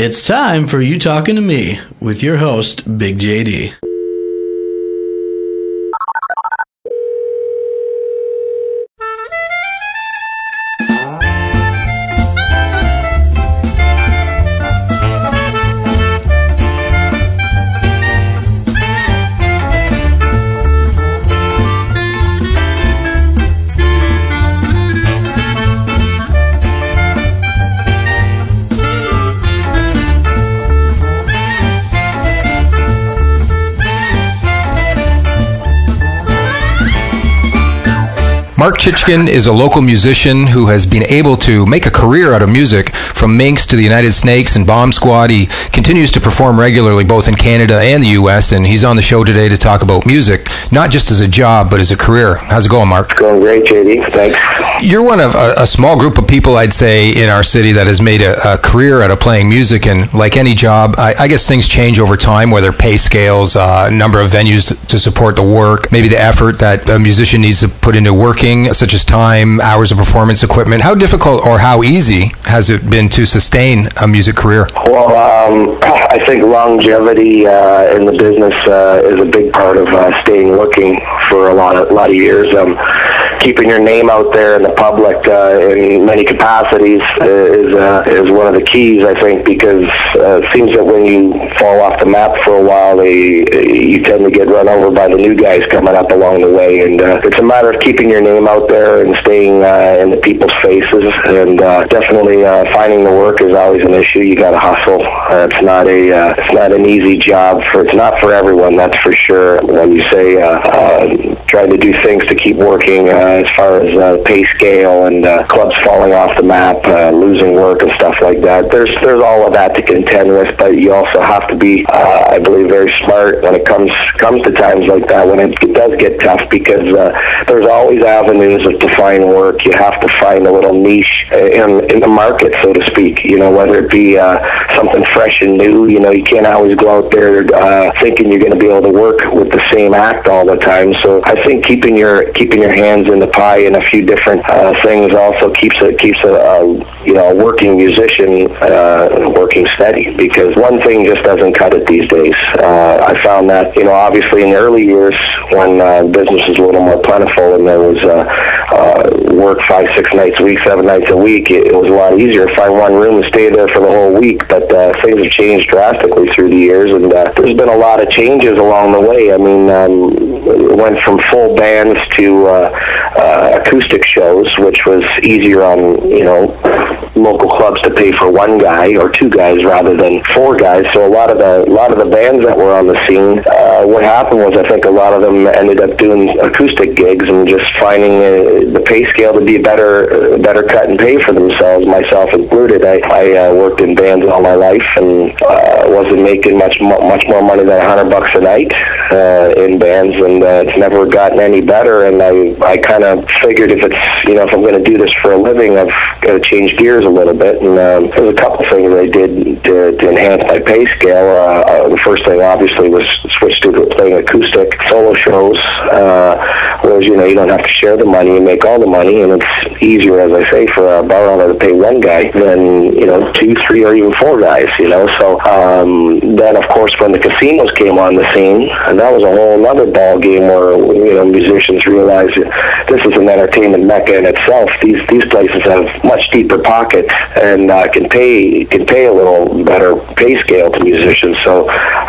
It's time for You Talking to Me with your host, Big JD. Mark Chichkin is a local musician who has been able to make a career out of music. From Minx to the United Snakes and Bomb Squad, he continues to perform regularly both in Canada and the U.S., and he's on the show today to talk about music, not just as a job, but as a career. How's it going, Mark? It's going great, JD. Thanks. You're one of a small group of people, I'd say, in our city that has made a career out of playing music, and like any job, I guess things change over time, whether pay scales, number of venues to support the work, maybe the effort that a musician needs to put into working, such as time, hours of performance equipment. How difficult or how easy has it been to sustain a music career? Well, I think longevity in the business is a big part of staying working for a lot of years. Keeping your name out there in the public in many capacities is one of the keys, I think, because it seems that when you fall off the map for a while, you tend to get run over by the new guys coming up along the way. And it's a matter of keeping your name out there and staying in the people's faces. And definitely finding the work is always an issue. You got to hustle. It's not an easy job. It's not for everyone, that's for sure. When you say trying to do things to keep working, as far as pay scale and clubs falling off the map, losing work and stuff like that. There's all of that to contend with, but you also have to be, I believe, very smart when it comes to times like that, when it does get tough, because there's always avenues to find work. You have to find a little niche in the market, so to speak, whether it be something fresh and new. You can't always go out there thinking you're going to be able to work with the same act all the time. So I think keeping your hands in the pie in a few different things also keeps a working musician working steady, because one thing just doesn't cut it these days. I found that obviously in the early years when business was a little more plentiful and there was work 5-6 nights a week, 7 nights a week, it was a lot easier to find one room and stay there for the whole week. But things have changed drastically through the years, and there's been a lot of changes along the way. I mean, it went from full bands to acoustic shows, which was easier on local clubs to pay for one guy or two guys rather than four guys. So a lot of the bands that were on the scene, what happened was I think a lot of them ended up doing acoustic gigs and just finding the pay scale to be a better cut and pay for themselves, myself included. I worked in bands all my life and wasn't making much more money than $100 a night in bands, and it's never gotten any better. And I kind of figured if I'm going to do this for a living, I've got to change gears a little bit. And there's a couple things I did to enhance my pay scale. The first thing obviously was switch to playing acoustic solo shows, whereas you don't have to share the money, you make all the money, and it's easier, as I say, for a bar owner to pay one guy than 2, 3, or even 4 guys. So then of course when the casinos came on the scene, and that was a whole other ball game where musicians realized this is an entertainment mecca in itself. These places have much deeper pockets and can pay a little better pay scale to musicians. So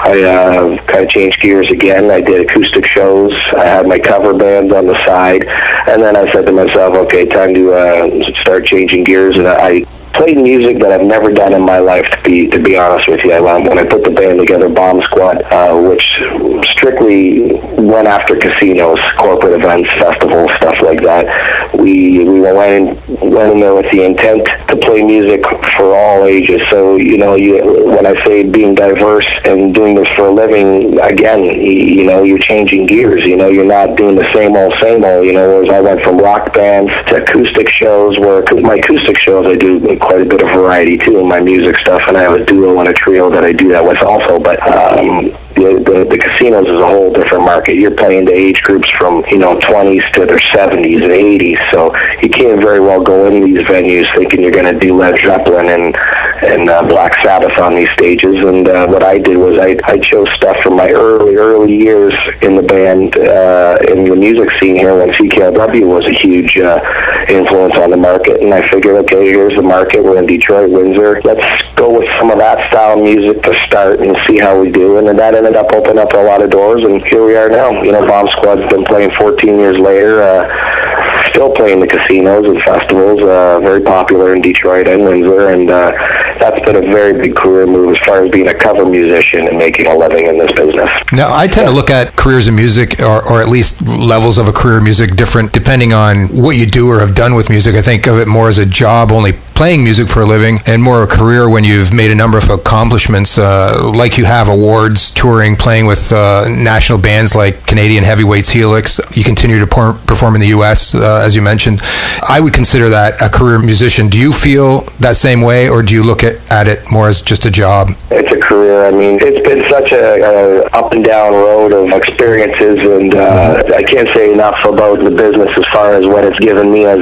I kind of changed gears again. I did acoustic shows. I had my cover bands on the side, and then I said to myself, okay, time to start changing gears. And I played music that I've never done in my life, to be honest with you. When I put the band together, Bomb Squad, which strictly went after casinos, corporate events, festivals, stuff like that. We went in there with the intent to play music for all ages. So, when I say being diverse and doing this for a living, again, you're changing gears. You're not doing the same old. Whereas I went from rock bands to acoustic shows, where my acoustic shows I do quite a bit of variety too in my music stuff, and I have a duo and a trio that I do that with also. But the casinos is a whole different market. You're playing to age groups from 20s to their 70s and 80s, so you can't very well go in these venues thinking you're going to do Led Zeppelin and Black Sabbath on these stages. And what I did was I chose stuff from my early years in the band, in the music scene here when CKLW was a huge influence on the market. And I figured, okay, here's the market. We're in Detroit, Windsor. Let's go with some of that style of music to start and see how we do. And then that ended up opening up a lot of doors, and here we are now. Bomb Squad's been playing 14 years later, still playing the casinos and festivals, very popular in Detroit and Windsor, and that's been a very big career move as far as being a cover musician and making a living in this business. Now, I tend to look at careers in music, or at least levels of a career in music, different depending on what you do or have done with music. I think of it more as a job, only playing music for a living, and more a career when you've made a number of accomplishments, like you have awards, touring, playing with national bands like Canadian Heavyweights Helix. You continue to perform in the U.S., as you mentioned. I would consider that a career musician. Do you feel that same way, or do you look at it more as just a job? It's a career. I mean, it's been such a up and down road of experiences, and I can't say enough about the business as far as what it's given me as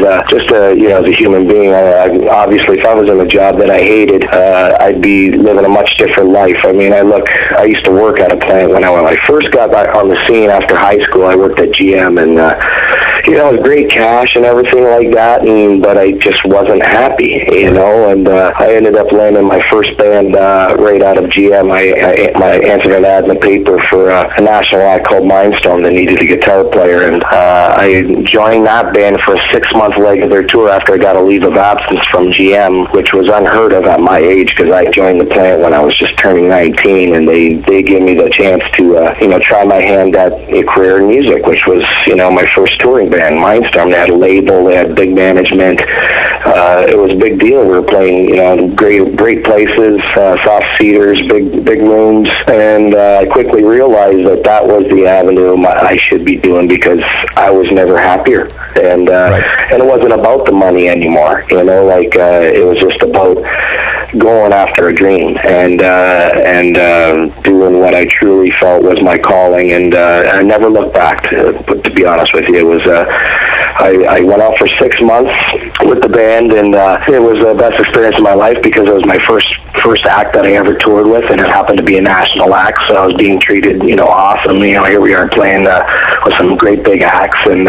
a human being. Obviously, if I was in a job that I hated, I'd be living a much different life. I mean, I used to work at a plant when I first got back on the scene after high school. I worked at GM, and it was great cash and everything like that, but I just wasn't happy, and I ended up landing my first band right out of GM. I answered an ad in the paper for a national act called Mindstorm that needed a guitar player, and I joined that band for a 6-month leg of their tour after I got a leave of absence from GM, which was unheard of at my age because I joined the plant when I was just turning 19, and they gave me the chance to try my hand at a career in music, which was my first touring band, Mindstorm. They had a label, they had big management. It was a big deal. We were playing great places, soft seaters, big rooms, and I quickly realized that was the avenue I should be doing because I was never happier, and it wasn't about the money anymore. It was just about going after a dream and doing what I truly felt was my calling, and I never looked back. To be honest with you, it was I went out for 6 months with the band, and it was the best experience of my life because it was my first act that I ever toured with, and it happened to be a national act, so I was being treated awesome. Here we are playing with some great big acts, and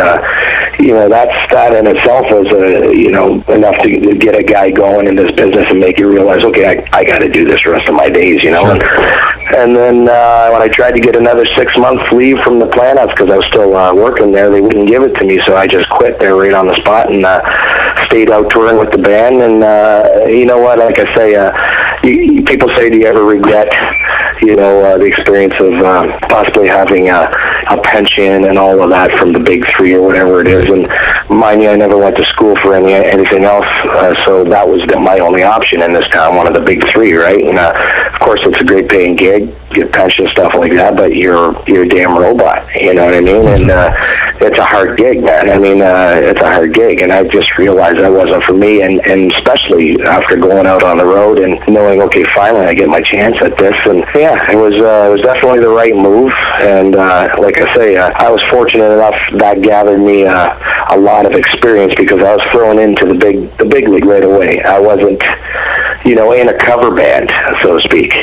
that in itself was enough to get a guy going in this business and make you realize, okay, I got to do this the rest of my days, Sure. And then when I tried to get another 6 months leave from the plant, that's because I was still working there. They wouldn't give it to me, so I just quit there right on the spot and stayed out touring with the band. And you know what? Like I say, people say, do you ever regret, the experience of possibly having a pension and all of that from the big three or whatever it is? And mind you, I never went to school for anything else, so that was my only option in this town, one of the big three, right? And of course, it's a great paying gig, get pension, stuff like that, but you're a damn robot, you know what I mean? And it's a hard gig, man. I mean, it's a hard gig, and I just realized that wasn't for me, and especially after going out on the road and knowing, okay, finally I get my chance at this, and yeah, it was definitely the right move, and like I say, I was fortunate enough that gathered me a lot of experience because I was thrown into the big league right away. I wasn't, in a cover band, so to speak.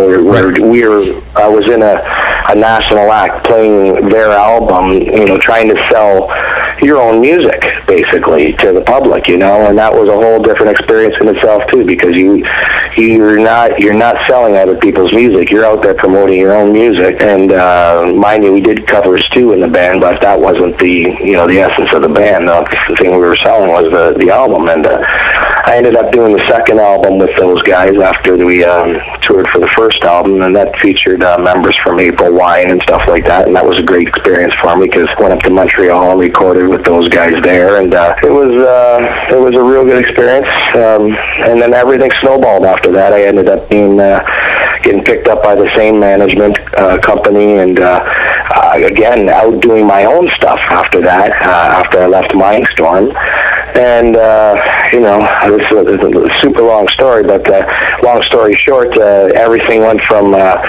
I was in a national act playing their album, trying to sell your own music basically to the public, and that was a whole different experience in itself too, because you're not selling other people's music. You're out there promoting your own music, and mind you, we did covers too in the band, but that wasn't the essence of the band. The thing we were selling was the album, and I ended up doing the second album with those guys after we toured for the first album, and that featured members from April Wine and stuff like that, and that was a great experience for me because I went up to Montreal and recorded with those guys there, and it was a real good experience. And then everything snowballed after that. I ended up getting picked up by the same management company, and again, out doing my own stuff after that, after I left Mindstorm. And, this is a super long story, but long story short, everything went from,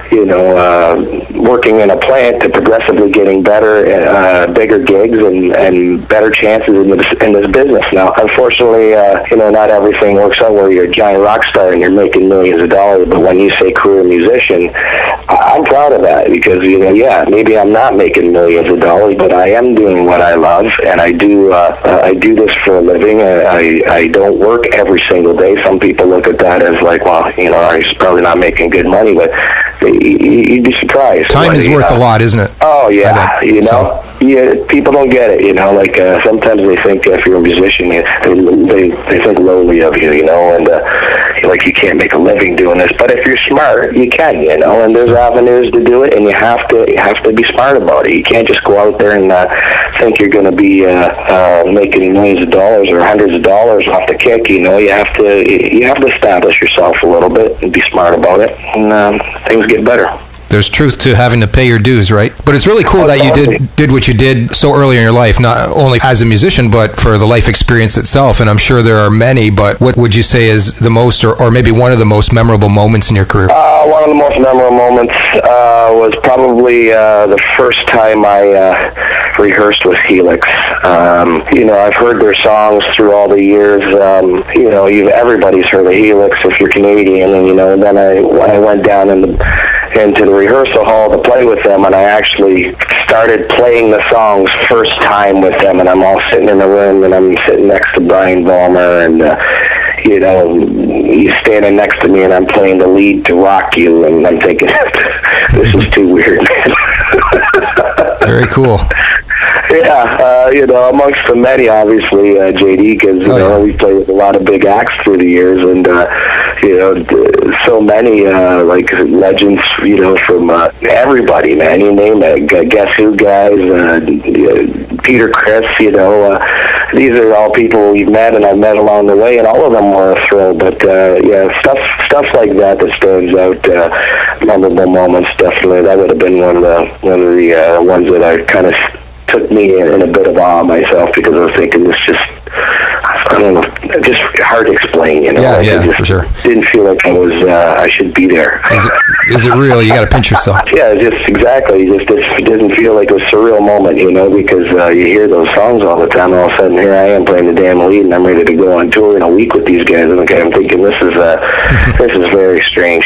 working in a plant to progressively getting better, bigger gigs and better chances in this business. Now, unfortunately, not everything works out where you're a giant rock star and you're making millions of dollars. But when you say career musician, I'm proud of that because, maybe I'm not making millions of dollars, but I am doing what I love, and I do this for a living. I don't work every single day. Some people look at that as like, well, he's probably not making good money, but you'd be surprised. Time is worth a lot, isn't it? Oh, yeah. People don't get it, sometimes they think if you're a musician, they think lowly of you, and you can't make a living doing this. But if you're smart, you can, and there's avenues to do it, and you have to be smart about it. You can't just go out there and think you're going to be making millions of dollars or hundreds of dollars off the kick. You have to establish yourself a little bit and be smart about it, and things get better. There's truth to having to pay your dues, right? But it's really cool that you did what you did so early in your life, not only as a musician, but for the life experience itself. And I'm sure there are many, but what would you say is the most, or maybe one of the most memorable moments in your career? One of the most memorable moments was probably the first time I rehearsed with Helix. I've heard their songs through all the years. Everybody's heard of Helix if you're Canadian, and then I went down into the rehearsal hall to play with them, and I actually started playing the songs first time with them, and I'm all sitting in the room, and I'm sitting next to Brian Vollmer, and he's standing next to me, and I'm playing the lead to Rock You, and I'm thinking, this is too weird. Very cool. Yeah, amongst the many, obviously, JD, because, we played with a lot of big acts through the years, and, so many, legends, from everybody, man, you name it, Guess Who guys, Peter Criss, these are all people we've met and I've met along the way, and all of them were a thrill, but, stuff like that stands out, memorable moments, definitely. That would have been one of the ones that I kind of took me in a bit of awe myself, because I was thinking this just, I don't know, just hard to explain, For sure. Didn't feel like I should be there. Is it real? You got to pinch yourself. Yeah, just exactly. It didn't feel like a surreal moment, because you hear those songs all the time, and all of a sudden here I am playing the damn lead, and I'm ready to go on tour in a week with these guys, and I'm thinking this is very strange,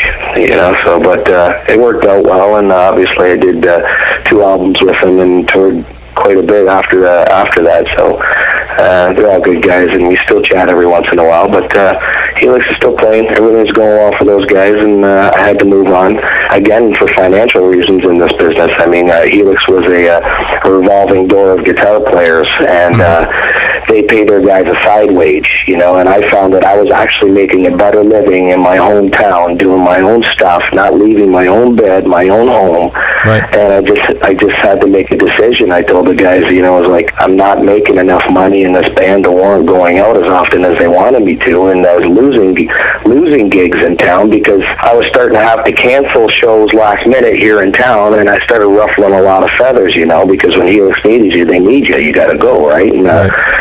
but it worked out well, and obviously I did 2 albums with them and toured quite a bit after that, so they're all good guys, and we still chat every once in a while, but Helix is still playing. Everything's going well for those guys, and I had to move on, again, for financial reasons in this business. I mean, Helix was a revolving door of guitar players, and they pay their guys a side wage, and I found that I was actually making a better living in my hometown, doing my own stuff, not leaving my own bed, my own home, right. And I just had to make a decision. I told the guys, I was like, I'm not making enough money in this band to warrant going out as often as they wanted me to, and I was losing gigs in town because I was starting to have to cancel shows last minute here in town, and I started ruffling a lot of feathers, because when Helix needs you, they need you. You got to go, right? And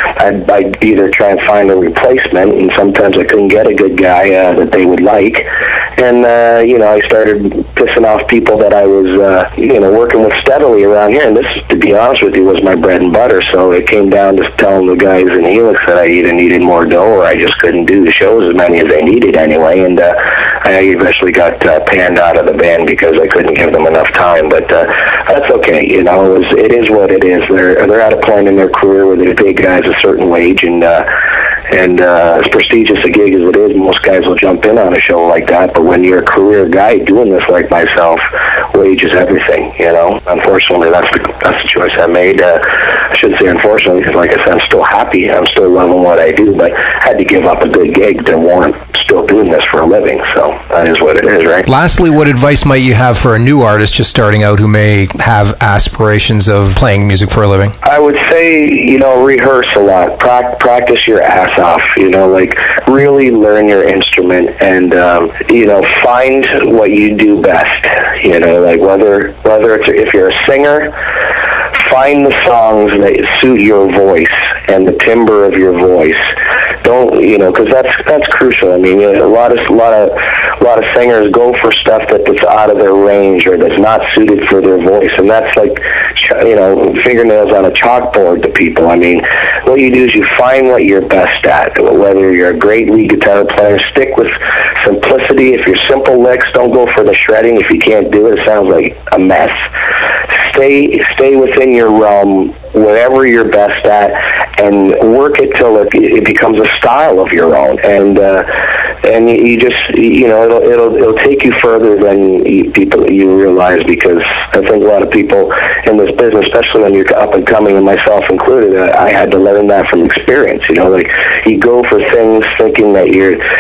I'd either try and find a replacement, and sometimes I couldn't get a good guy that they would like, and I started pissing off people that I was working with steadily around here, and this, to be honest with you, was my bread and butter. So it came down to telling the guys in Helix that I either needed more dough or I just couldn't do the shows as many as they needed anyway, and I eventually got panned out of the band because I couldn't give them enough time, but that's okay. It is what it is. They're at a point in their career where they pay guys a certain wage, and as prestigious a gig as it is, most guys will jump in on a show like that, but when you're a career guy doing this like myself, wage is everything, Unfortunately, that's the choice I made. I shouldn't say unfortunately, because like I said, I'm still happy. I'm still loving what I do, but I had to give up a good gig to warrant still doing this for a living, so that is what it is, right? Lastly, what advice might you have for a new artist just starting out who may have aspirations of playing music for a living? I would say, rehearse a lot. Practice your ass off, really learn your instrument, and, find what you do best, whether it's, if you're a singer, find the songs that suit your voice and the timbre of your voice. Don't, because that's crucial. I mean, a lot of singers go for stuff that's out of their range or that's not suited for their voice, and that's like, fingernails on a chalkboard to people. I mean, what you do is you find what you're best at. Whether you're a great lead guitar player, stick with simplicity. If you're simple licks, don't go for the shredding. If you can't do it, it sounds like a mess. Stay within your realm, whatever you're best at, and work it till it becomes a style of your own. And you just, it'll take you further than you realize, because I think a lot of people in this business, especially when you're up and coming, and myself included, I had to learn that from experience. Like, you go for things thinking that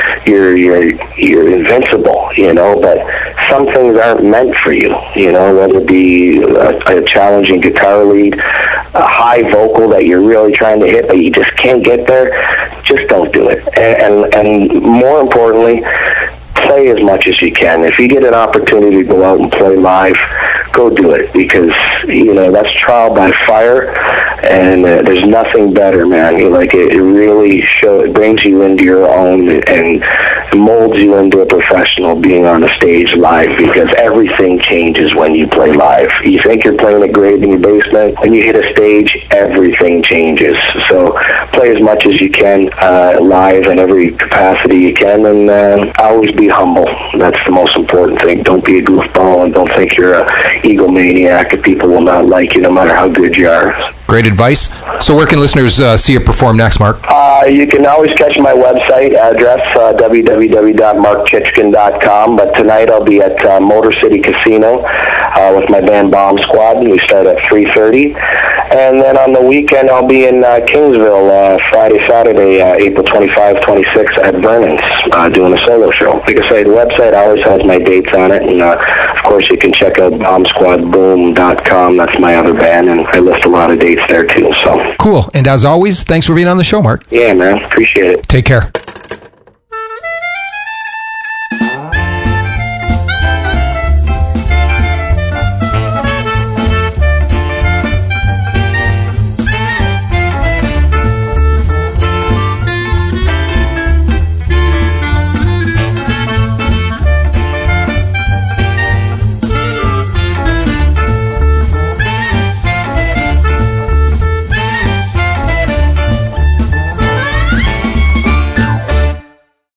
you're invincible, but some things aren't meant for you, whether it be a challenging guitar lead, a high vocal that you're really trying to hit, but you just can't get there. Just don't do it. And more importantly, play as much as you can. If you get an opportunity to go out and play live, go do it, because that's trial by fire, and there's nothing better, man. It really it brings you into your own and molds you into a professional being on a stage live, because everything changes when you play live. You think you're playing it great in your basement, when you hit a stage, everything changes. So play as much as you can live in every capacity you can, and always be humble. That's the most important thing. Don't be a goofball, and don't think you're a egomaniac, and people will not like you no matter how good you are. Great advice. So where can listeners see you perform next, Mark? You can always catch my website address, www.markchitchkin.com, but tonight I'll be at Motor City Casino with my band Bomb Squad. We start at 3:30. And then on the weekend I'll be in Kingsville Friday, Saturday, April 25, 26 at Vernon's, doing a solo show. Like I say, the website always has my dates on it, and of course you can check out bombsquadboom.com. That's my other band, and I list a lot of dates there too. So cool. And as always, thanks for being on the show, Mark. Yeah, man. Appreciate it. Take care.